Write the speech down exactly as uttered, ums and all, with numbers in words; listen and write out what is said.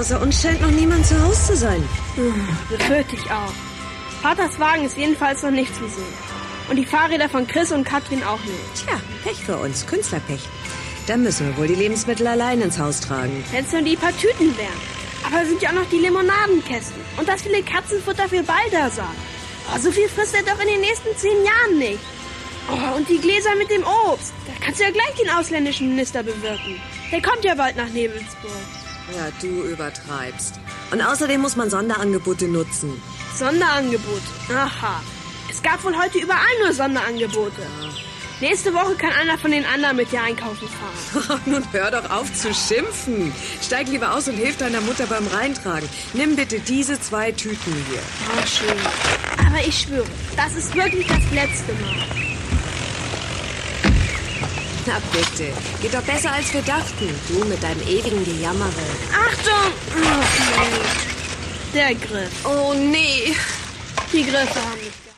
Außer uns scheint noch niemand zu Hause zu sein. Befürchte ich auch. Vaters Wagen ist jedenfalls noch nicht zu sehen. Und die Fahrräder von Chris und Katrin auch nicht. Tja, Pech für uns, Künstlerpech. Dann müssen wir wohl die Lebensmittel allein ins Haus tragen. Wenn es nur die paar Tüten wären. Aber es sind ja auch noch die Limonadenkästen und das viele Katzenfutter für Balthasar. Oh, so viel frisst er doch in den nächsten zehn Jahren nicht. Oh, und die Gläser mit dem Obst. Da kannst du ja gleich den ausländischen Minister bewirken. Der kommt ja bald nach Nebelsburg. Ja, du übertreibst. Und außerdem muss man Sonderangebote nutzen. Sonderangebot. Aha. Es gab wohl heute überall nur Sonderangebote. Ja. Nächste Woche kann einer von den anderen mit dir einkaufen fahren. Nun hör doch auf zu schimpfen. Steig lieber aus und hilf deiner Mutter beim Reintragen. Nimm bitte diese zwei Tüten hier. Oh, schön. Aber ich schwöre, das ist wirklich das letzte Mal. Na bitte, geht doch besser als wir dachten. Du mit deinem ewigen Gejammerel. Achtung! Oh, nee. Der Griff. Oh nee. Die Griffe haben mich